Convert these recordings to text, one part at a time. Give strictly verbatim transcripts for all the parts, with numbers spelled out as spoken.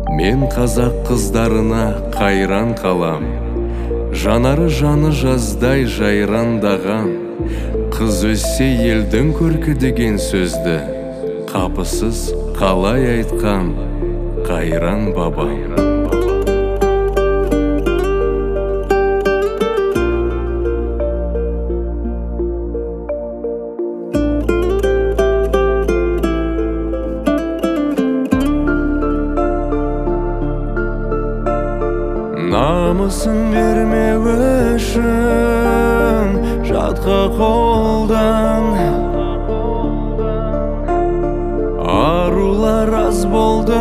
Мен қазақ қыздарына қайран қалам, жанары жаны жаздай жайрандаған. Қыз өссе елдің көркі деген сөзді қапысыз қалай айтқан қайран бабам. Намысын бермеу үшін жатқа қолдан арулар аз болды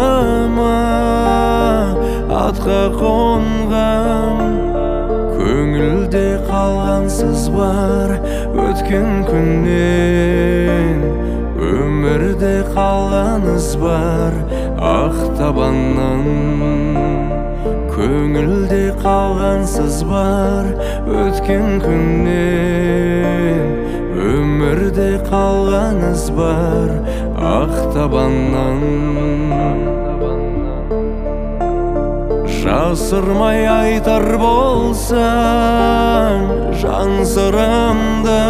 ма атқа қонған. Көңілде қалғансыз бар өткен күннен, өмірде қалғаныз бар ақ табаннан. Көңілде қалғансыз бар өткен күннен, өмірде қалғаныз бар ақ табаннан. Жасырмай айтар болсаң жан сырымды,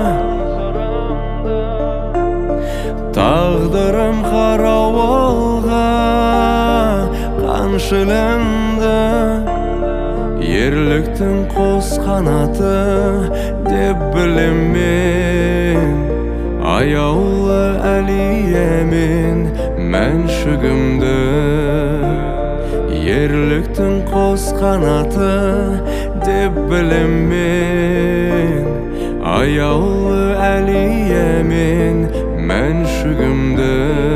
тағдырым қарауылға қаншылымды. Ерліктің қос қанаты деп білем мен, аяулы әлиямен мәншүгімді. Ерліктің қос қанаты деп білем мен, аяулы әлиямен мәншүгімді.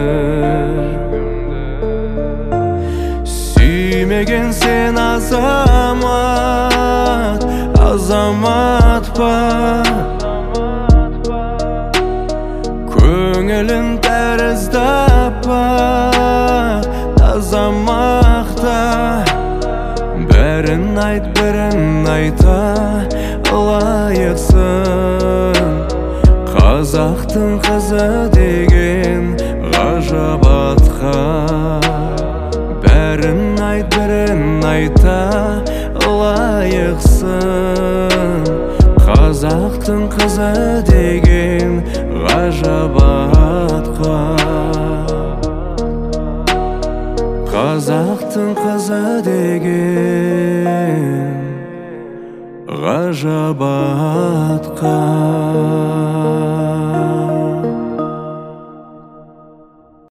Сүймеген сен азамат, азамат па? Көңілін тәрізді апа, азамақта. Бәрін айт, бірін айта лайықсың. Қазақтың қызы деген ғажап атқа. Бәрін айт, бірін айта лайықсың. Қазақтың қызы деген ғажап атқа. Қазақтың қызы деген ғажап атқа.